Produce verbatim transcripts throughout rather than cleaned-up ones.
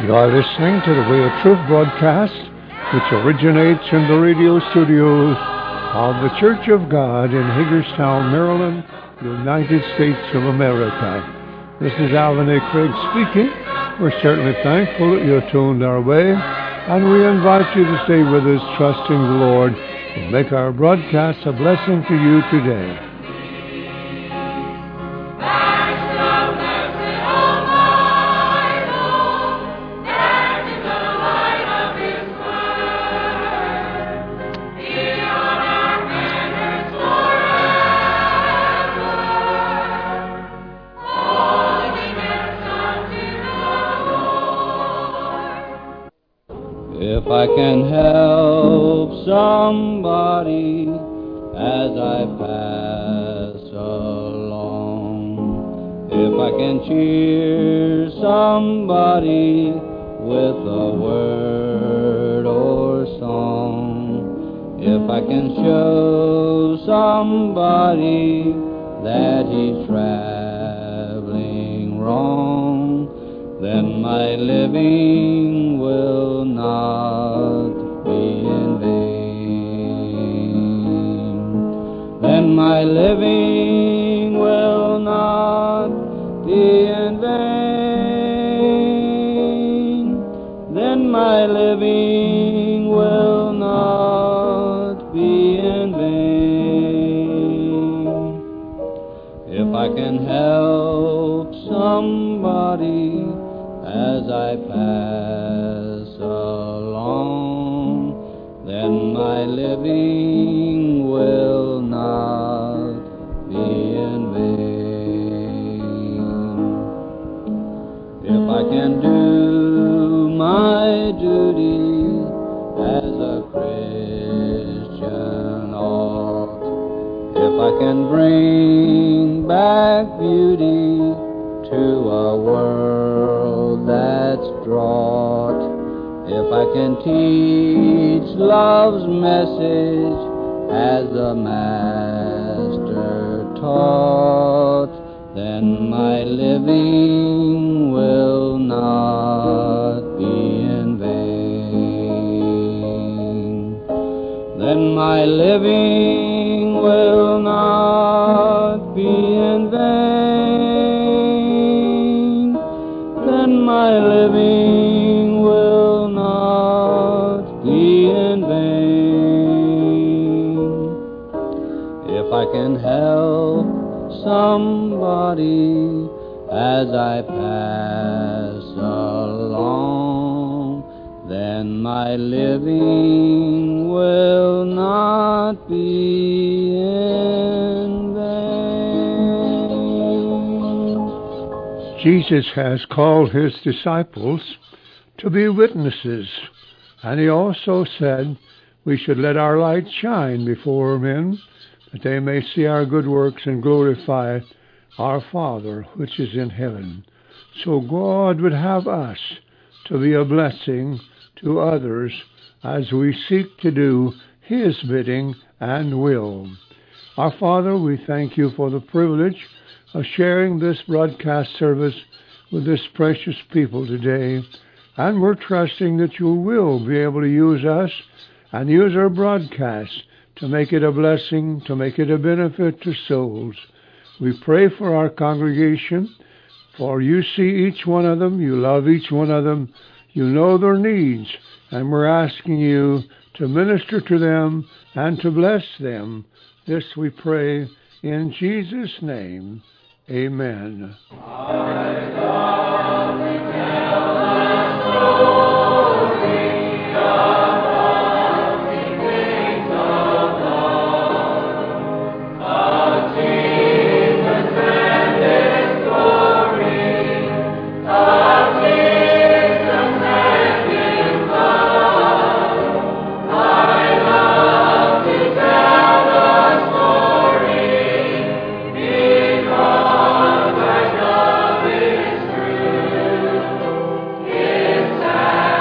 You are listening to the Way of Truth broadcast, which originates in the radio studios of the Church of God in Hagerstown, Maryland, United States of America. This is Alvin A. Craig speaking. We're certainly thankful that you're tuned our way, and we invite you to stay with us, trusting the Lord, and make our broadcast a blessing to you today. If I can help somebody as I pass along, if I can cheer somebody with a word or song, if I can show somebody that he's traveling wrong, then my living will not be in vain. Then my living will not be in vain. Then my living will not be in vain. If I can help somebody as I pass along, then my living will not be in vain. If I can do my duty as a Christian ought, if I can bring back beauty to a world that's drought, if I can teach love's message as the Master taught, then my living will not be in vain. Then my living will not be in vain. Then my living will not be in vain. If I can help somebody as I pass along, then my living will not be in vain. Jesus has called his disciples to be witnesses, and he also said we should let our light shine before men, that they may see our good works and glorify our Father which is in heaven. So God would have us to be a blessing to others as we seek to do his bidding and will. Our Father, we thank you for the privilege of sharing this broadcast service with this precious people today, and we're trusting that you will be able to use us and use our broadcast to make it a blessing, to make it a benefit to souls. We pray for our congregation, for you see each one of them, you love each one of them, you know their needs, and we're asking you to minister to them and to bless them. This we pray in Jesus' name. Amen. I love to tell the story of all the things of God, of Jesus and his glory, of Jesus and his love. I love to tell the story because I know it's true. It's sad.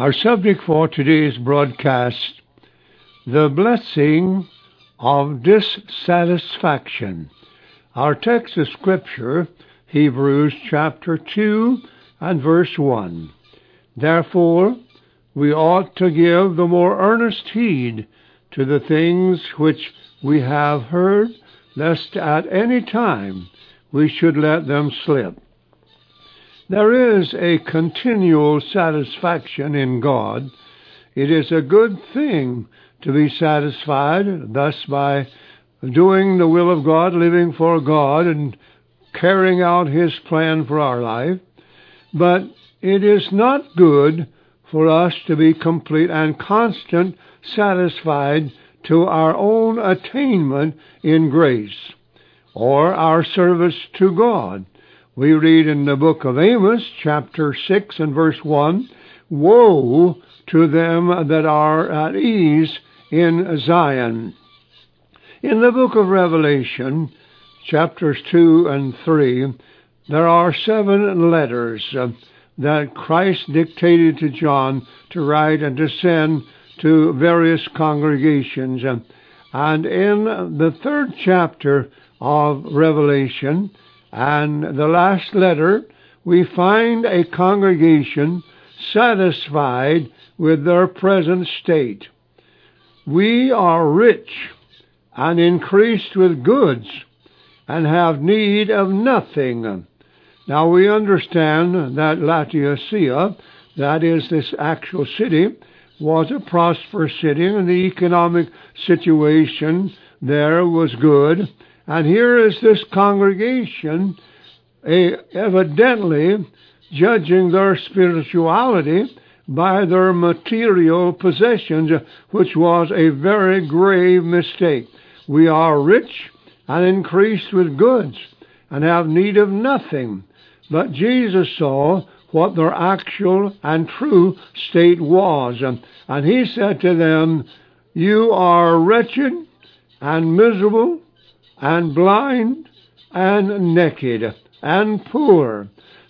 Our subject for today's broadcast, the blessing of dissatisfaction. Our text of Scripture, Hebrews chapter two and verse one. Therefore, we ought to give the more earnest heed to the things which we have heard, lest at any time we should let them slip. There is a continual satisfaction in God. It is a good thing to be satisfied, thus by doing the will of God, living for God, and carrying out His plan for our life. But it is not good for us to be complete and constant satisfied to our own attainment in grace or our service to God. We read in the book of Amos, chapter six and verse one, Woe to them that are at ease in Zion. In the book of Revelation, chapters two and three, there are seven letters uh, that Christ dictated to John to write and to send to various congregations. And in the third chapter of Revelation, and the last letter, we find a congregation satisfied with their present state. We are rich and increased with goods and have need of nothing. Now we understand that Laodicea, that is this actual city, was a prosperous city, and the economic situation there was good. And here is this congregation a, evidently judging their spirituality by their material possessions, which was a very grave mistake. We are rich and increased with goods and have need of nothing. But Jesus saw what their actual and true state was. And He said to them, You are wretched and miserable and blind and naked and poor.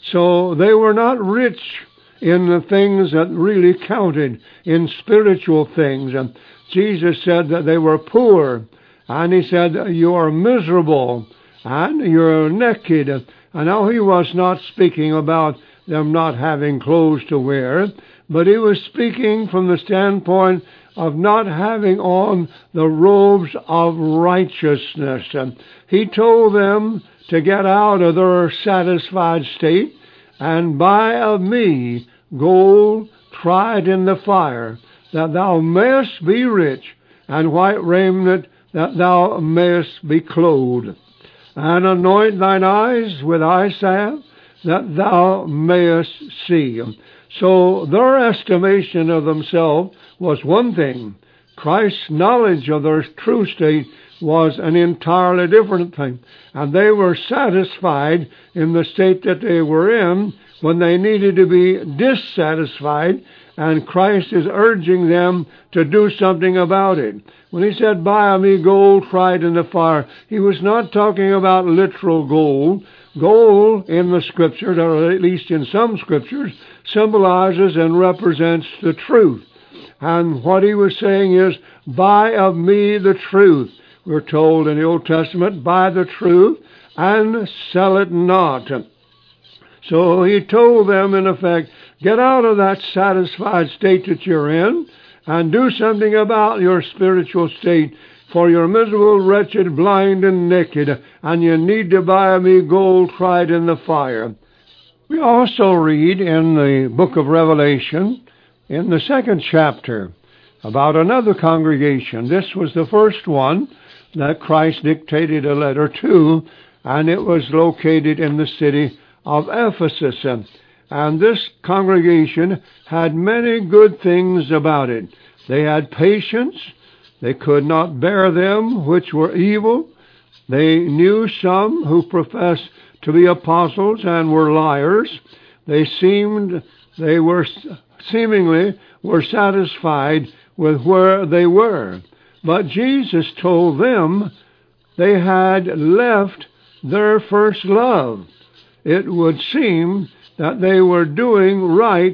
So they were not rich in the things that really counted, in spiritual things. And Jesus said that they were poor, and He said, You are miserable and you're naked. And now He was not speaking about them not having clothes to wear, but He was speaking from the standpoint of not having on the robes of righteousness. And He told them to get out of their satisfied state and buy of me gold tried in the fire, that thou mayest be rich, and white raiment, that thou mayest be clothed. And anoint thine eyes with eye salve, that thou mayest see. So their estimation of themselves was one thing. Christ's knowledge of their true state was an entirely different thing. And they were satisfied in the state that they were in when they needed to be dissatisfied, and Christ is urging them to do something about it. When He said, Buy of me gold tried in the fire, He was not talking about literal gold. Gold in the Scriptures, or at least in some Scriptures, symbolizes and represents the truth. And what He was saying is, Buy of me the truth. We're told in the Old Testament, Buy the truth and sell it not. So He told them, in effect, get out of that satisfied state that you're in and do something about your spiritual state, for you're miserable, wretched, blind, and naked, and you need to buy of me gold tried in the fire. We also read in the book of Revelation, in the second chapter, about another congregation. This was the first one that Christ dictated a letter to, and it was located in the city of Ephesus. And this congregation had many good things about it. They had patience. They could not bear them which were evil. They knew some who professed to be apostles and were liars. They seemed, they were seemingly were satisfied with where they were. But Jesus told them they had left their first love. It would seem that they were doing right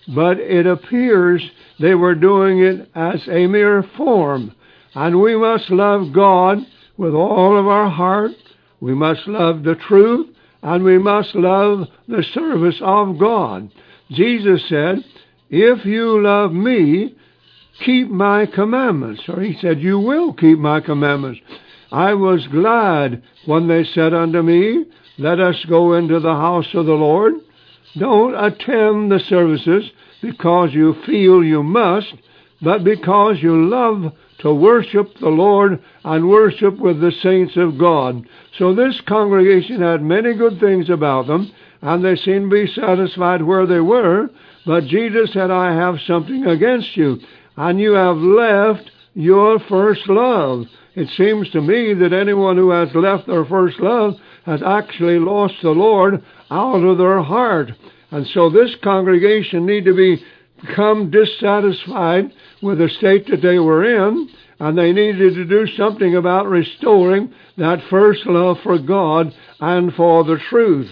but it appears they were doing it as a mere form. And we must love God with all of our heart. We must love the truth, and we must love the service of God. Jesus said, if you love me, keep my commandments. Or he said, you will keep my commandments. I was glad when they said unto me, let us go into the house of the Lord. Don't attend the services because you feel you must, but because you love to worship the Lord and worship with the saints of God. So this congregation had many good things about them, and they seemed to be satisfied where they were. But Jesus said, I have something against you, and you have left your first love. It seems to me that anyone who has left their first love has actually lost the Lord out of their heart. And so this congregation need to be become dissatisfied with the state that they were in, and they needed to do something about restoring that first love for God and for the truth.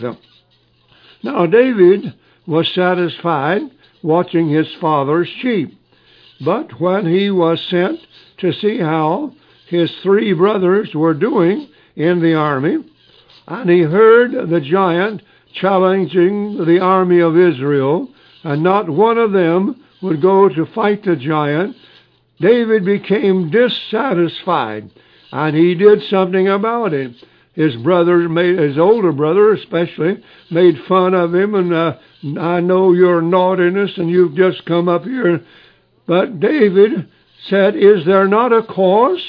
Now David was satisfied watching his father's sheep, but when he was sent to see how his three brothers were doing in the army, and he heard the giant challenging the army of Israel, and not one of them would go to fight the giant, David became dissatisfied, and he did something about it. His brother, made, his older brother especially, made fun of him, and uh, I know your naughtiness, and you've just come up here. But David said, is there not a cause?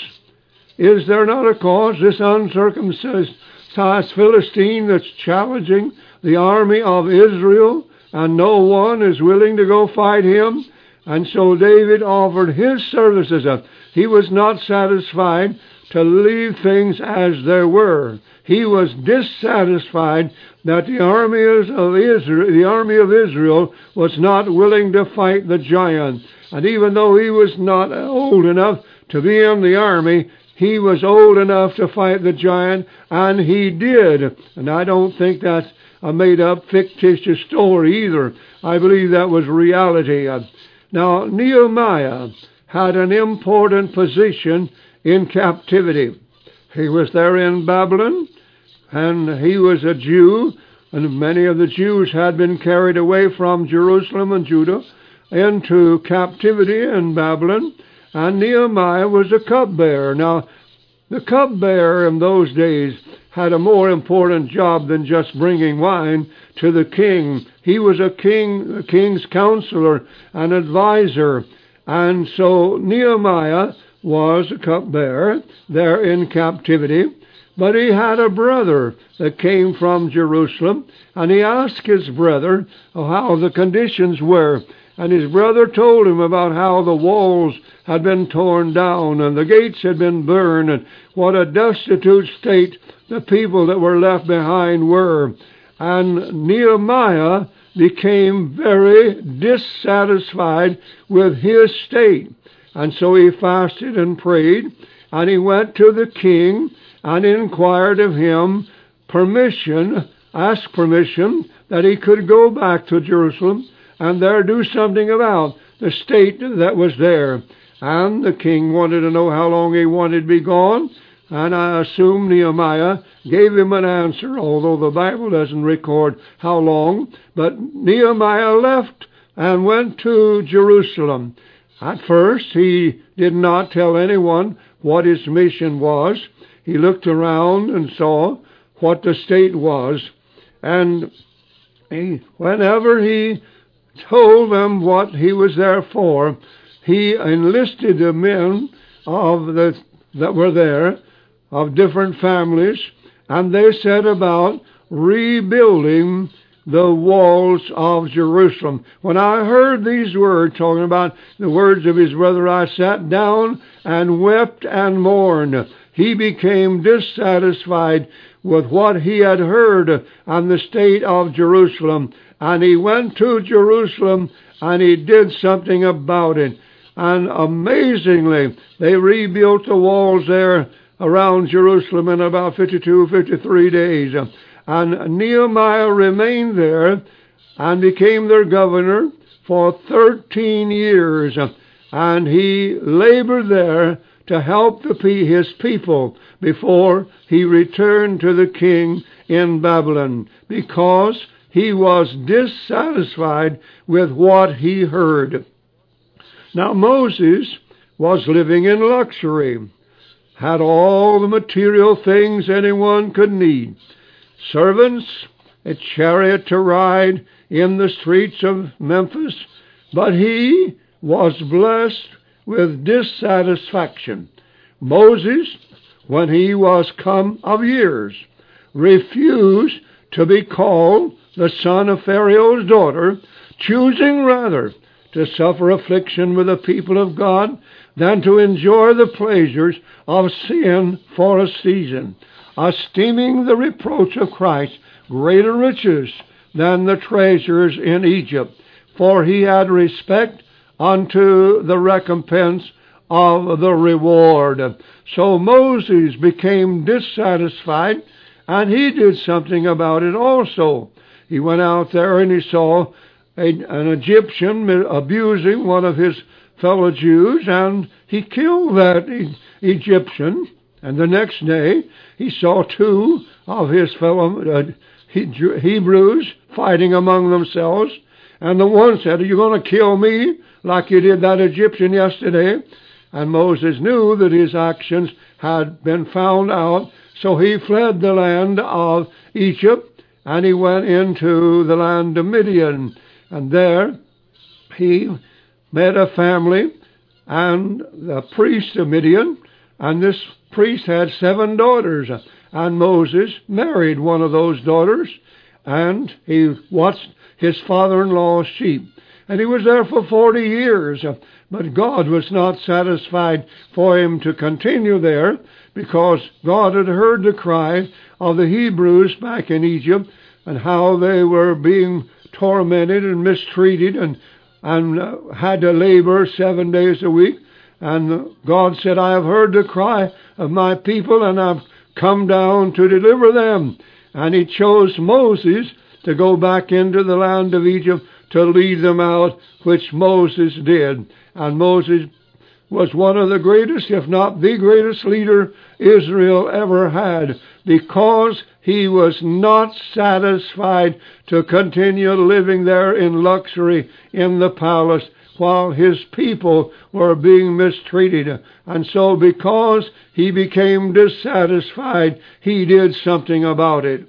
Is there not a cause, this uncircumcised Philistine that's challenging the army of Israel, and no one is willing to go fight him? And so David offered his services up. He was not satisfied to leave things as they were. He was dissatisfied that the army of Israel, the army of Israel was not willing to fight the giant. And even though he was not old enough to be in the army, he was old enough to fight the giant, and he did. And I don't think that's a made-up, fictitious story either. I believe that was reality. Now, Nehemiah had an important position in captivity. He was there in Babylon, and he was a Jew, and many of the Jews had been carried away from Jerusalem and Judah into captivity in Babylon, and Nehemiah was a cupbearer. Now, the cupbearer in those days had a more important job than just bringing wine to the king. He was a king, a king's counselor and advisor. And so Nehemiah was a cupbearer there in captivity. But he had a brother that came from Jerusalem, and he asked his brother how the conditions were. And his brother told him about how the walls had been torn down and the gates had been burned, and what a destitute state the people that were left behind were. And Nehemiah became very dissatisfied with his state. And so he fasted and prayed, and he went to the king and inquired of him permission, asked permission that he could go back to Jerusalem and there do something about the state that was there. And the king wanted to know how long he wanted to be gone, and I assume Nehemiah gave him an answer, although the Bible doesn't record how long. But Nehemiah left and went to Jerusalem. At first, he did not tell anyone what his mission was. He looked around and saw what the state was. And he, whenever he told them what he was there for, he enlisted the men of the that were there, of different families, and they set about rebuilding the walls of Jerusalem. When I heard these words, talking about the words of his brother, I sat down and wept and mourned. He became dissatisfied with what he had heard on the state of Jerusalem, and he went to Jerusalem and he did something about it. And amazingly, they rebuilt the walls there around Jerusalem in about fifty-two, fifty-three days. And Nehemiah remained there and became their governor for thirteen years, and he labored there to help the, his people before he returned to the king in Babylon, because he was dissatisfied with what he heard. Now Moses was living in luxury, had all the material things anyone could need, servants, a chariot to ride in the streets of Memphis, but he was blessed with dissatisfaction. Moses, when he was come of years, refused to be called the son of Pharaoh's daughter, choosing rather to suffer affliction with the people of God than to enjoy the pleasures of sin for a season, esteeming the reproach of Christ greater riches than the treasures in Egypt, for he had respect unto the recompense of the reward. So Moses became dissatisfied, and he did something about it also. He went out there and he saw a, an Egyptian abusing one of his fellow Jews, and he killed that e- Egyptian. And the next day he saw two of his fellow uh, Hebrews fighting among themselves, and the one said, "Are you going to kill me like you did that Egyptian yesterday?" And Moses knew that his actions had been found out, so he fled the land of Egypt, and he went into the land of Midian. And there he met a family, and the priest of Midian, and this priest had seven daughters, and Moses married one of those daughters, and he watched his father-in-law's sheep. And he was there for forty years, but God was not satisfied for him to continue there, because God had heard the cry of the Hebrews back in Egypt, and how they were being tormented and mistreated, and, and uh, had to labor seven days a week. And God said, "I have heard the cry of my people, and I've come down to deliver them." And he chose Moses to go back into the land of Egypt to lead them out, which Moses did. And Moses was one of the greatest, if not the greatest leader Israel ever had, because he was not satisfied to continue living there in luxury in the palace while his people were being mistreated. And so because he became dissatisfied, he did something about it.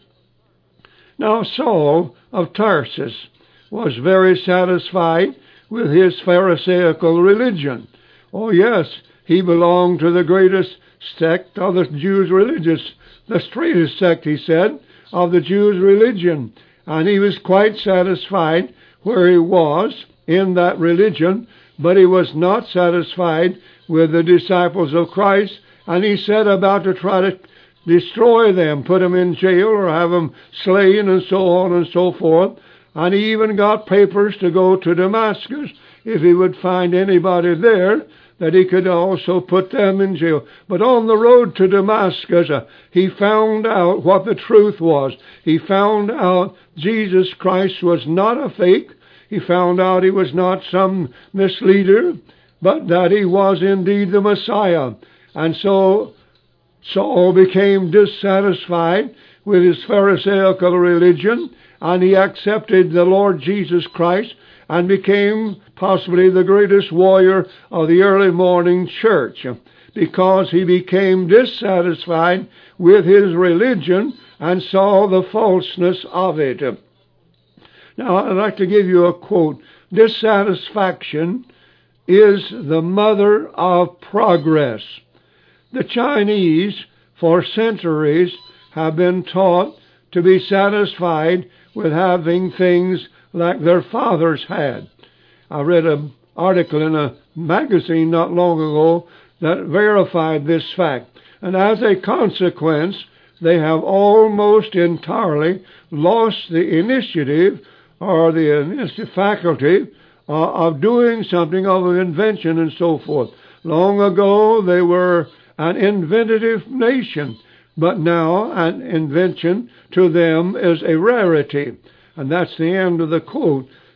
Now Saul of Tarsus was very satisfied with his Pharisaical religion. Oh yes, he belonged to the greatest sect of the Jews' religious, the straightest sect, he said, of the Jews' religion. And he was quite satisfied where he was in that religion, but he was not satisfied with the disciples of Christ, and he set about to try to destroy them, put them in jail or have them slain and so on and so forth. And he even got papers to go to Damascus if he would find anybody there, that he could also put them in jail. But on the road to Damascus, uh, he found out what the truth was. He found out Jesus Christ was not a fake. He found out he was not some misleader, but that he was indeed the Messiah. And so Saul became dissatisfied with his Pharisaical religion, and he accepted the Lord Jesus Christ and became possibly the greatest warrior of the early morning church, because he became dissatisfied with his religion and saw the falseness of it. Now, I'd like to give you a quote. "Dissatisfaction is the mother of progress." The Chinese, for centuries, have been taught to be satisfied with having things like their fathers had. I read an article in a magazine not long ago that verified this fact. And as a consequence, they have almost entirely lost the initiative or the faculty uh, of doing something of an invention and so forth. Long ago, they were an inventive nation, but now an invention to them is a rarity. And that's the end of the quote.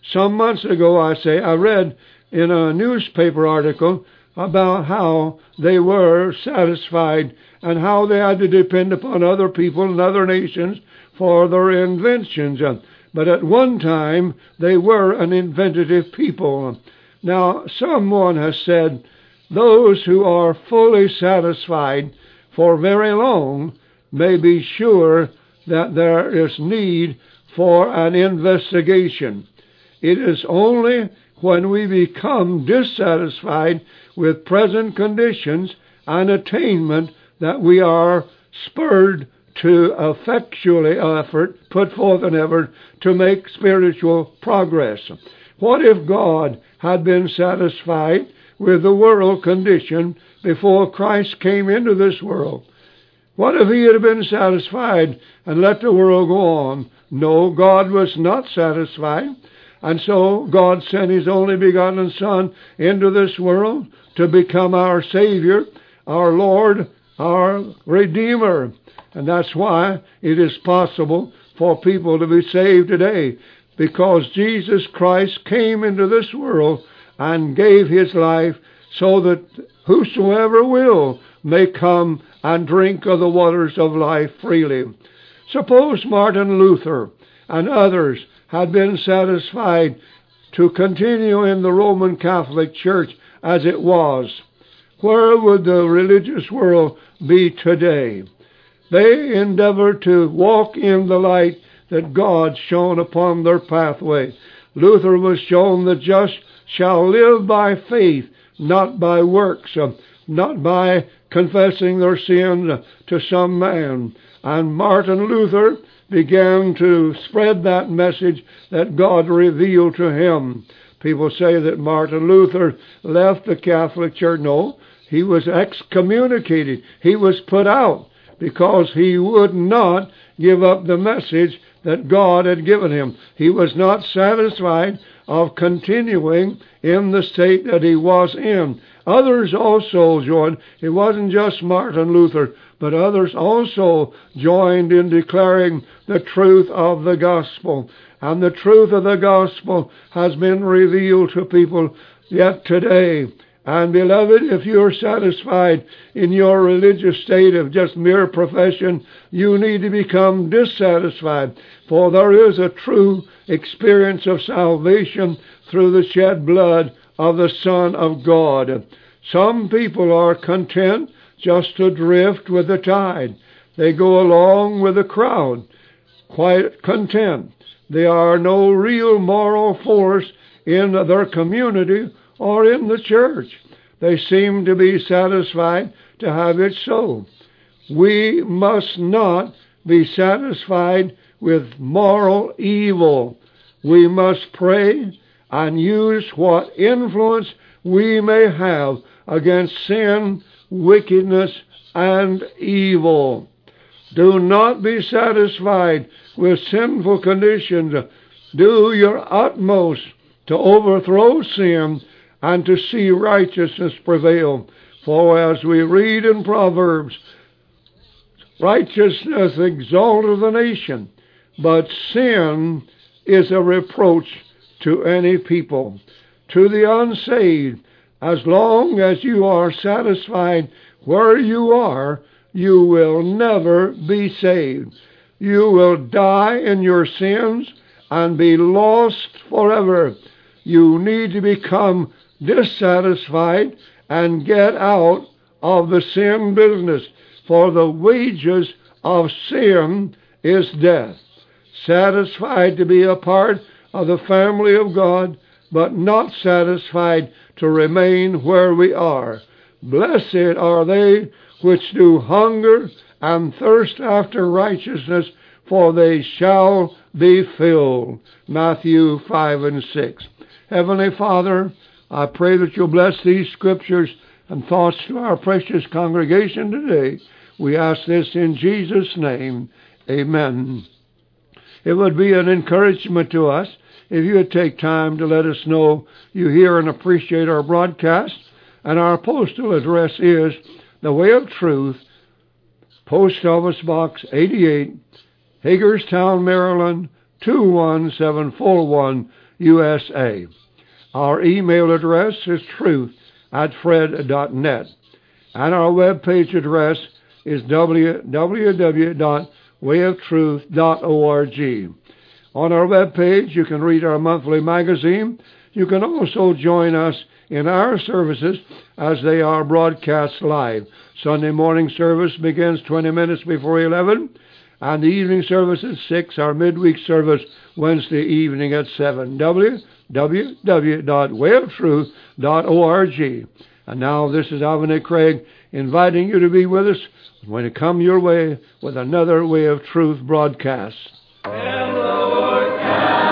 Some months ago, I say, I read in a newspaper article about how they were satisfied and how they had to depend upon other people and other nations for their inventions. But at one time, they were an inventive people. Now, someone has said, those who are fully satisfied for very long may be sure that there is need for an investigation. It is only when we become dissatisfied with present conditions and attainment that we are spurred to effectually effort, put forth an effort to make spiritual progress. What if God had been satisfied with the world condition before Christ came into this world? What if he had been satisfied and let the world go on? No, God was not satisfied. And so God sent his only begotten Son into this world to become our Savior, our Lord, our Redeemer. And that's why it is possible for people to be saved today, because Jesus Christ came into this world and gave his life so that whosoever will may come and drink of the waters of life freely. Suppose Martin Luther and others had been satisfied to continue in the Roman Catholic Church as it was. Where would the religious world be today? They endeavored to walk in the light that God shone upon their pathway. Luther was shown the just shall live by faith, not by works, uh, not by confessing their sin to some man. And Martin Luther began to spread that message that God revealed to him. People say that Martin Luther left the Catholic Church. No, he was excommunicated. He was put out because he would not give up the message that God had given him. He was not satisfied of continuing in the state that he was in. Others also joined. It wasn't just Martin Luther, but others also joined in declaring the truth of the gospel. And the truth of the gospel has been revealed to people yet today. And beloved, if you're satisfied in your religious state of just mere profession, you need to become dissatisfied. For there is a true experience of salvation through the shed blood of the Son of God. Some people are content just to drift with the tide. They go along with the crowd, quite content. They are no real moral force in their community or in the church. They seem to be satisfied to have it so. We must not be satisfied with moral evil. We must pray and use what influence we may have against sin, wickedness, and evil. Do not be satisfied with sinful conditions. Do your utmost to overthrow sin and to see righteousness prevail. For as we read in Proverbs, righteousness exalteth the nation, but sin is a reproach to any people. To the unsaved, as long as you are satisfied where you are, you will never be saved. You will die in your sins and be lost forever. You need to become dissatisfied and get out of the sin business, for the wages of sin is death. Satisfied to be a part of the family of God, but not satisfied to remain where we are. Blessed are they which do hunger and thirst after righteousness, for they shall be filled. Matthew five and six. Heavenly Father, I pray that you'll bless these scriptures and thoughts to our precious congregation today. We ask this in Jesus' name. Amen. It would be an encouragement to us if you would take time to let us know you hear and appreciate our broadcast. And our postal address is The Way of Truth, Post Office Box eighty-eight, Hagerstown, Maryland, two one seven four one. U S A. Our email address is truth at fred dot net, and our webpage address is w w w dot way of truth dot org. On our webpage, you can read our monthly magazine. You can also join us in our services as they are broadcast live. Sunday morning service begins twenty minutes before eleven, and the evening service at six. Our midweek service Wednesday evening at seven. w w w dot way of truth dot org. And now this is Alvin A. Craig inviting you to be with us when it come your way with another Way of Truth broadcast. And the Lord